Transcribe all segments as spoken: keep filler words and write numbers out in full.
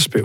Spiel.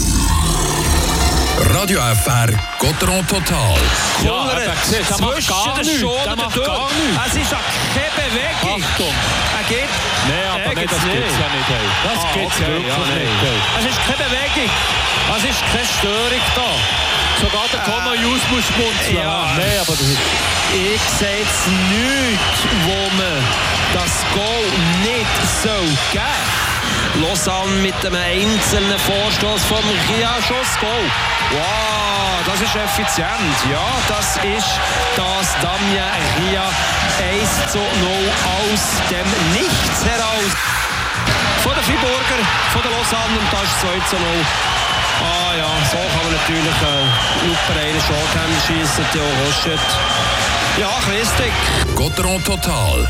Radio F R Gotteron Total. Ja, aber siehst, der macht gar nichts. Der macht gar nichts. Es ist keine Bewegung. Achtung. Er geht... Nein, aber nee, nicht, das gibt es ja nicht. Hey. Das ah, gibt es okay, wirklich ja, nicht. Hey. Es ist keine Bewegung. Es ist keine Störung da. Sogar der Conor Hughes muss schmunzeln. Ja. Nein, aber das ist... Ich sehe jetzt nichts, wo man das Goal nicht so geben soll. Lausanne mit einem einzelnen Vorstoß vom Ria Schuss Goal. Wow, das ist effizient. Ja, das ist das Damien Ria eins zu null aus dem Nichts heraus. Von den Friburger, von der Lausanne und das ist zwei zu null. Ah ja, so kann man natürlich äh, super einen Shorthand schießen, Theo Roschet. Ja, Christik. Gotteron Total.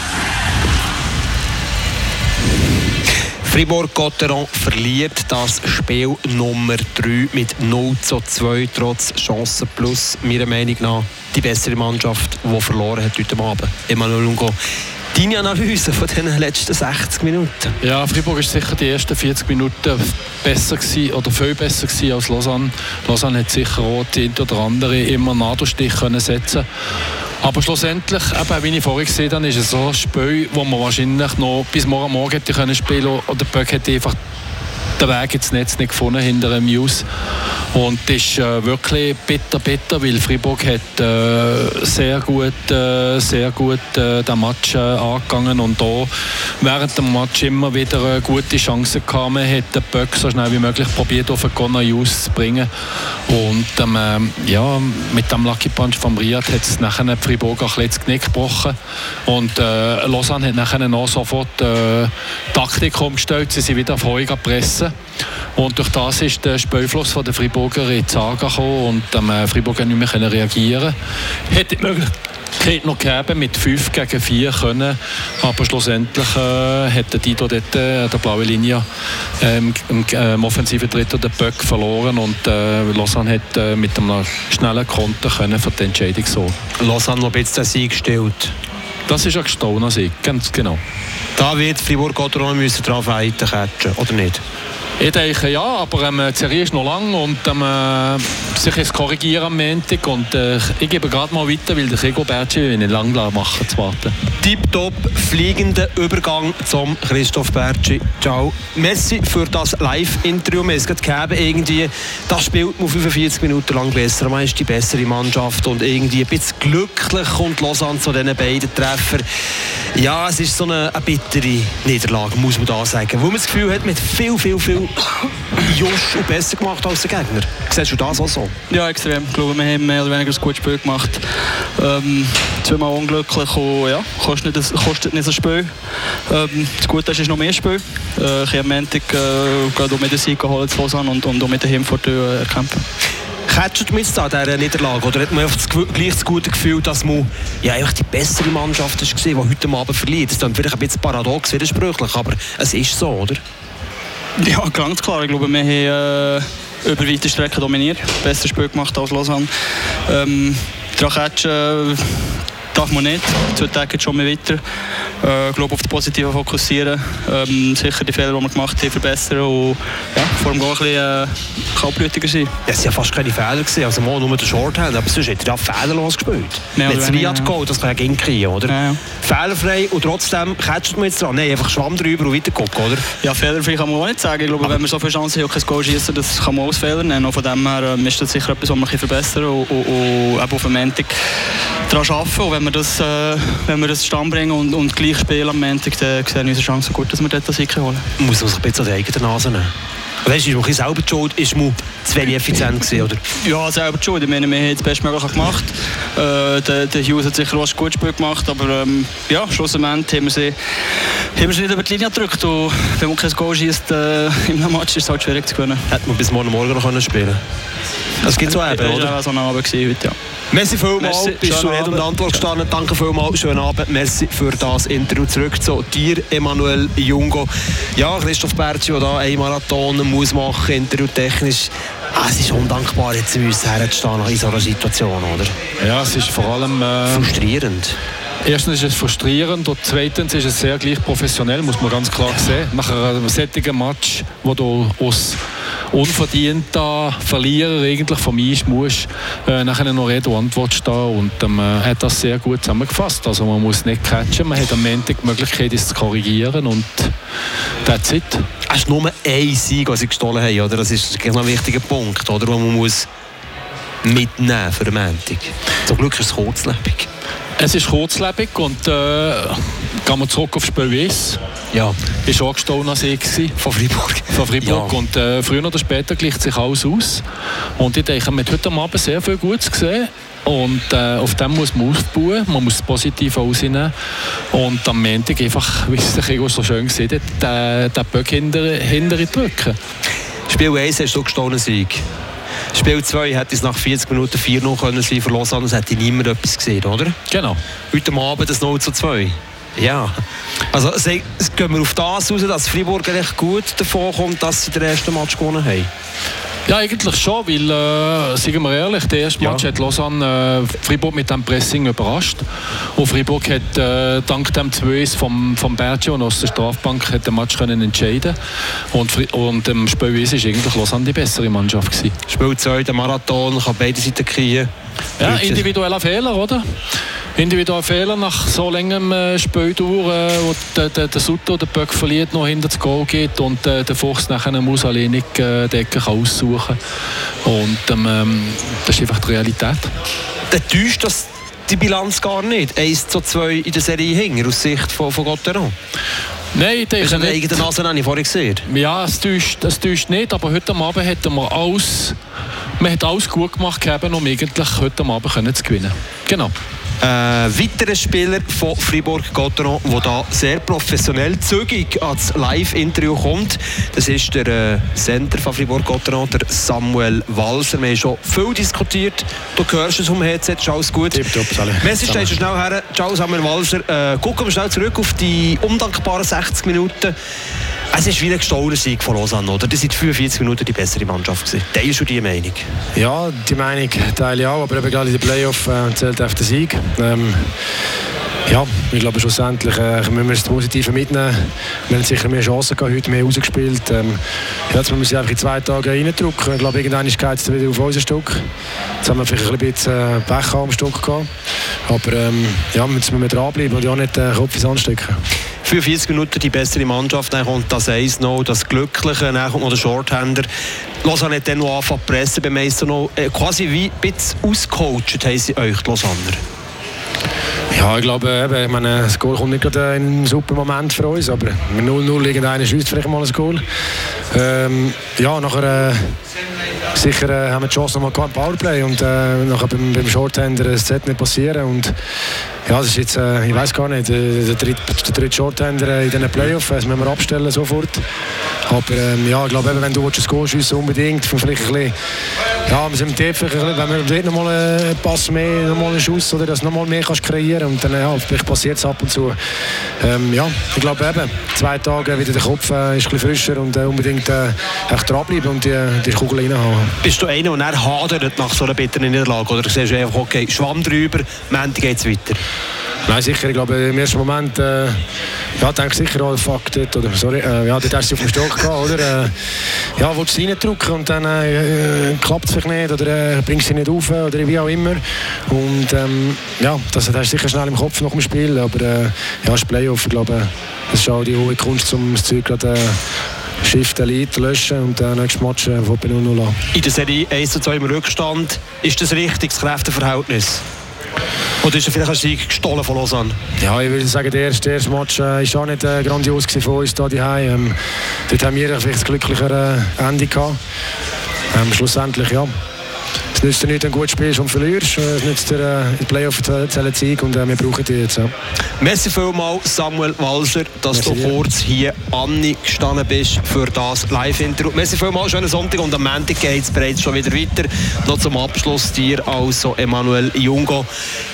Fribourg-Gotteron verliert das Spiel Nummer drei mit null zu zwei, trotz Chancen plus, meiner Meinung nach, die bessere Mannschaft, die verloren hat heute Abend. Emanuel Ungo, deine Analyse von den letzten sechzig Minuten? Ja, Fribourg war sicher die ersten vierzig Minuten besser gewesen, oder viel besser gewesen als Lausanne. Lausanne hat sicher auch die eine oder andere immer Nadelstich können setzen. Aber schlussendlich, eben, wie ich vorhin gesehen habe, ist es so ein Spiel, wo man wahrscheinlich noch bis morgen Morgen hätte können spielen können. Oder Böck hätte einfach den Weg ins Netz nicht gefunden hinter dem Muse. Und das ist äh, wirklich bitter, bitter, weil Fribourg hat äh, sehr gut, äh, sehr gut äh, den Match äh, angegangen und da während dem Match immer wieder äh, gute Chancen gehabt. Man hat den Böck so schnell wie möglich probiert, auf den Conor Hughes zu bringen. Und ähm, äh, ja, mit dem Lucky Punch von Riyad hat es nachher Fribourg auch ein bisschen das Knick gebrochen. Und äh, Lausanne hat nachher noch sofort äh, Taktik umgestellt, sie sind wieder auf Heu pressen. Und durch das ist der Spielfluss von der Friburger in die Saga gekommen und ähm, Fribourg nicht mehr reagieren. Hätte die Möglichkeit noch gegeben, mit fünf gegen vier können, aber schlussendlich äh, hat die dort äh, der blaue Linie ähm, im, äh, im offensiven Drittel den Böck verloren und äh, Lausanne hat äh, mit einem schnellen Konter können für die Entscheidung so. Lausanne noch ein bisschen den Sieg gestellt. Das ist ein gestohlener Sieg, ganz genau. Da wird Fribourg-Gotteron müssen drauf weiter catchen, oder nicht? Ich denke ja, aber ähm, die Serie ist noch lang und ähm, äh, sich jetzt korrigieren am Montag und äh, ich gebe gerade mal weiter, weil der Chico Bertschi will nicht lange machen zu warten. Tipptopp, fliegender Übergang zum Christoph Bertschi. Ciao. Merci für das Live-Interview. Wir haben es gerade gegeben, irgendwie, das spielt man fünfundvierzig Minuten lang besser. Man ist die bessere Mannschaft und irgendwie ein bisschen glücklich kommt Lausanne zu diesen beiden Treffern. Ja, es ist so eine, eine bittere Niederlage, muss man da sagen. Wo man das Gefühl hat, mit viel, viel, viel Josh und besser gemacht als der Gegner. Siehst du das auch so? Ja, extrem. Ich glaube, wir haben mehr oder weniger ein gutes Spiel gemacht. Ähm, zweimal unglücklich und ja, kostet nicht, kostet nicht so ein Spiel. Ähm, das Gute ist, ist noch mehr Spiel. Äh, ich habe am Montag äh, gerade mit den Sieg geholt zu Lausanne und, und mit der Heimvorteil erkämpfen. Catcht man jetzt an dieser Niederlage? Oder hat man einfach das, gleich das gute Gefühl, dass man ja, einfach die bessere Mannschaft ist, die heute Abend verliert? Das ist dann vielleicht ein bisschen paradox, widersprüchlich, aber es ist so, oder? Ja, ganz klar. Ich glaube, wir haben äh, über weite Strecken dominiert. Besser Spiel gemacht als Lausanne. Ähm, Daran catchen äh, darf man nicht. Zwei Tage geht schon mehr weiter. Ich äh, glaube, auf das Positive fokussieren. Ähm, sicher die Fehler, die wir gemacht haben, verbessern und ja, vor allem auch ein bisschen äh, kaltblütiger sein. Ja, es waren ja fast keine Fehler gewesen, also mal nur der Shorthand, aber sonst hat er ja fehlerlos gespielt. Ja, mit das Riyad Goal, das kann ja gehen kriegen, oder? Ja, ja. Fehlerfrei und trotzdem catcht man jetzt dran. Nein, einfach Schwamm drüber und weiter gucken, oder? Ja, fehlerfrei kann man auch nicht sagen. Ich glaube, aber wenn wir so viele Chancen haben, kein Goal schießen, das kann man auch als Fehler nennen. Und von dem her äh, ist das sicher etwas, was wir verbessern und, und, und eben auf dem Montag daran arbeiten. Und wenn wir das, äh, wenn wir das Stand bringen und, und gleich spielen am Montag, dann sehen unsere Chancen gut, dass wir dort das Sieg holen. Muss man sich ein bisschen an die eigene Nase nehmen? Weißt du, ist man selber die Schuld, ist man zu wenig effizient gewesen, oder? Ja, selber die Schuld. Ich meine, wir haben das Bestmögliche gemacht. Äh, der, der Hughes hat sicher auch ein gutes Spiel gemacht, aber ähm, ja, schlussendlich haben wir sie, haben wir sie nicht über die Linie gedrückt. Und wenn man kein Goal schießt äh, im Match, ist es halt schwierig zu gewinnen. Hätte man bis morgen Morgen noch können spielen. Das gibt so eben, oder? Das war so ein Abend heute, ja. Merci vielmals, bist du Rede und Antwort gestanden. Danke vielmals, schönen Abend. Merci für das Interview. Zurück zu dir, Emanuel Jungo. Ja, Christoph Bertschi, der da einen Marathon muss machen, interviewtechnisch. Ah, es ist undankbar, jetzt zu uns herzustehen in so einer Situation, oder? Ja, es ist vor allem äh, frustrierend. Erstens ist es frustrierend und zweitens ist es sehr gleich professionell, muss man ganz klar sehen. Nach einem solchen Match, wo du aus unverdienter Verlierer eigentlich vom Eis musst äh, nachher noch Rede und Antwort stehen und ähm, er hat das sehr gut zusammengefasst. Also man muss nicht catchen, man hat am Ende die Möglichkeit, es zu korrigieren und that's it. Es ist nur ein Sieg, den sie gestohlen haben, oder? Das ist ein wichtiger Punkt, oder? Den man muss mitnehmen für den Montag. Zum Glück ist es kurzlebig. Es ist kurzlebig und äh, gehen wir zurück auf Spiel eins. Ja. Ist auch gestohlener Sieg von Freiburg. Von Freiburg. Ja. Und äh, früher oder später gleicht sich alles aus. Und ich denke, man hat heute Abend sehr viel Gutes gesehen. Und äh, auf dem muss man aufbauen, man muss das Positive rausnehmen. Und am Montag einfach, wie es der Gregor so schön gesagt hat, den, den Böck hinter, hinter drücken. Spiel eins hast du gestohlenen Sieg. Spiel zwei hätte es nach vierzig Minuten vier null können sein für Lausanne, es hätte niemand etwas gesehen, oder? Genau. Heute Abend das null zu zwei. Ja. Also gehen wir auf das raus, dass Freiburg recht gut davon kommt, dass sie den ersten Match gewonnen haben? Ja, eigentlich schon, weil, äh, sagen wir ehrlich, der erste Match ja. hat Lausanne äh, Freiburg mit dem Pressing überrascht. Und Freiburg hat äh, dank dem zwei eins vom, vom Bergio und aus der Strafbank hat den Match können entscheiden. Und, und im Spiel eins war eigentlich Lausanne die bessere Mannschaft gewesen. Spiel zwei, der Marathon, kann beide Seiten kriegen. Ja, individueller Fehler, oder? Individueller Fehler nach so langem äh, Spieldauer, äh, wo der, der, der Sutter den Böck verliert, noch hinter das Goal geht und äh, der Fuchs nachher muss alleinig äh, die Ecke aussuchen kann. Und ähm, das ist einfach die Realität. Dann täuscht das die Bilanz gar nicht. eins zu zwei in der Serie Hinger aus Sicht von, von Gotteron. Nein, ich denke das nicht. Das habe ich vorhin gesehen. Ja, es täuscht, es täuscht nicht, aber heute Abend hätten wir alles, man hat alles gut gemacht, um eigentlich heute Abend können zu gewinnen. Genau. Ein äh, weiterer Spieler von Fribourg-Gotteron, der da sehr professionell zügig ans Live-Interview kommt, das ist der äh, Center von Fribourg-Gotteron, der Samuel Walser. Wir haben schon viel diskutiert. Du hörst es vom Headset, ist alles gut. Tipptopp, alle. Messi, stehst du schnell her. Ciao, Samuel Walser. Äh, gucken wir schnell zurück auf die undankbaren sechzig Minuten. Es ist wie ein gestohlener Sieg von Lausanne, oder? Das sind fünfundvierzig Minuten die bessere Mannschaft gewesen. Teilst du die Meinung? Ja, die Meinung teile ich auch, aber eben gerade in den Playoffs äh, zählt auf den Sieg. Ähm, ja, ich glaube schlussendlich äh, müssen wir das Positive mitnehmen. Wir haben sicher mehr Chancen gehabt, heute mehr rausgespielt. Ähm, ja, jetzt müssen wir einfach in zwei Tagen reindrücken. Ich glaube, irgendwann geht es wieder auf unser Stück. Jetzt haben wir vielleicht ein bisschen Pech am Stück gehabt. Aber ähm, ja, jetzt müssen wir dranbleiben und ja nicht den Kopf ins Anstecken. fünfundvierzig Minuten die bessere Mannschaft, dann kommt das eins noch, das Glückliche, dann kommt noch der Shorthander. Lausanne hat dann noch angefangen zu pressen, beim Meister noch äh, quasi wie ein bisschen ausgecoacht haben sie euch, die Lausanner. Ja, ich glaube, eben, ich meine, das Goal kommt nicht gerade in einem super Moment für uns, aber mit null null irgendeiner schießt vielleicht mal ein Goal. Ähm, ja, nachher äh, sicher äh, haben wir die Chance noch mal im Powerplay und äh, nachher beim, beim Shorthander das sollte nicht passieren und ja, das ist jetzt, äh, ich weiß gar nicht, äh, der dritte, der dritte Shorthander in diesen Playoffs, das müssen wir abstellen sofort. Aber ähm, ja, ich glaube, eben, wenn du ein Goal schiessen unbedingt, vielleicht ein bisschen, ja, wir sind im Tief, wenn wir dort noch mal einen Pass mehr, noch mal einen Schuss oder das noch mal mehr kannst kreieren und dann ja, vielleicht passiert es ab und zu. Ähm, ja, ich glaube eben, zwei Tage wieder der Kopf äh, ist ein bisschen frischer und äh, unbedingt äh, echt dranbleiben und die, die Kugel reinhauen. Bist du einer, der dann hadert nach so einer bitteren Niederlage oder siehst du einfach, okay, Schwamm drüber, Montag geht es weiter? Nein, sicher. Ich glaube, im ersten Moment äh, ja, denke ich sicher, oh, fuck, dort, oder, sorry, äh, ja, dort hast du auf dem Stock gehabt, oder? Äh, ja, willst du sie reindrücken und dann äh, klappt es vielleicht nicht oder äh, bringst sie nicht auf oder wie auch immer. Und ähm, ja, das, das hast du sicher schnell im Kopf nach dem Spiel, aber äh, ja, das Playoff, ich glaube, das ist auch die hohe Kunst, um das Zeug gerade äh, Shift, Elite löschen und dann äh, nächstes Match äh, von null null an. In der Serie eins zu zwei im Rückstand, ist das richtig, das Kräfteverhältnis? Oder ist er vielleicht ein Sieg gestohlen von Lausanne? Ja, ich würde sagen, der erste, der erste Match war äh, auch nicht äh, grandios von uns hier daheim. Ähm, dort haben wir vielleicht ein glücklicheres äh, Ende gehabt. Ähm, schlussendlich, ja. Es nützt dir nicht, ein gutes Spiel und verlierst. Es nützt dir äh, in Playoff zählen Sieg und äh, wir brauchen die jetzt. Ja. Merci vielmals, Samuel Walser, dass Merci du kurz hier angestanden bist für das Live-Interview. Merci vielmals, schönen Sonntag und am Montag geht es bereits schon wieder weiter. Noch zum Abschluss dir also Emanuel Jungo.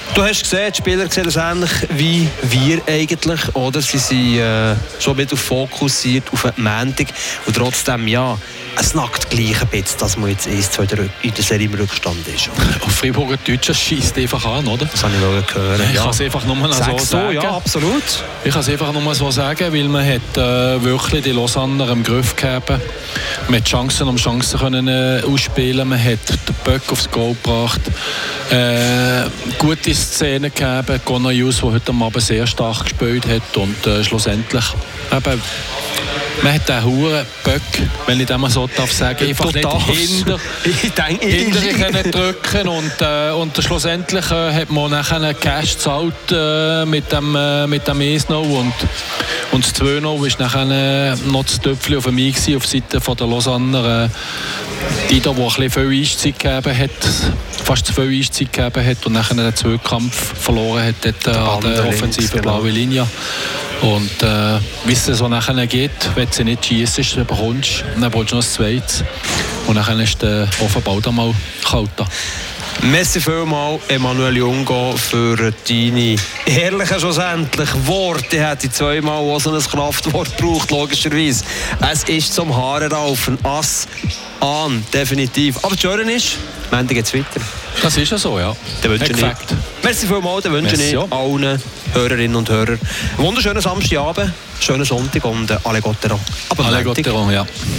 Du hast gesehen, die Spieler sehen das ähnlich wie wir eigentlich, oder? Sie sind äh, schon wieder fokussiert auf den Montag und trotzdem, ja, es nackt gleich ein bisschen, dass man jetzt eins, zwei in der Serie im Rückstand ist. Auf Freiburger Deutscher schießt einfach an, oder? Das habe ich gehört. Ich ja. kann es einfach nur so Sagst sagen. Du, ja, absolut. Ich kann es einfach nur so sagen, weil man hat äh, wirklich die Lausanner im Griff gehabt. Man hat Chancen um Chancen können äh, ausspielen. Man hat den Böck aufs Goal gebracht. Äh, gute Szenen gegeben. Gonayus, der heute Abend sehr stark gespielt hat. Und äh, schlussendlich eben, man hat den Huren Böck, wenn ich das mal so darf sagen, einfach nicht hinter, hinter können drücken und, äh, und schlussendlich äh, hat man nachher Cash gezahlt äh, mit dem, äh, mit dem eins null und, und das zwei null war nachher äh, noch das Töpfchen auf mich gewesen, auf Seite von der Lausanner, äh, die da, wo ein bisschen viel Eiszeit gegeben hat, fast zu viel Eiszeit gegeben hat und nachher den Zweikampf verloren hat dort, äh, an der offensiven genau. blauen Linie. Und äh, wie es so nachher geht, wenn du nicht schießt, dann bekommst du, dann bekommst du noch das Zweites. Und dann ist der Offenball dann mal kalt. Merci vielmals, Emanuel Jungo, für deine ehrlichen schlussendlich Worte. Ich hätte zweimal auch so ein Kraftwort gebraucht, logischerweise. Es ist zum Haare raufen, Ass an, definitiv. Aber das Schöne ist, am Ende geht es weiter. Das ist ja so, ja. Dann wünsche ich Merci vielmals, dann wünsche ich allen Hörerinnen und Hörern einen wunderschönen Samstagabend, schönen Sonntag und alle Gotteron. Alle Gotteron, ja.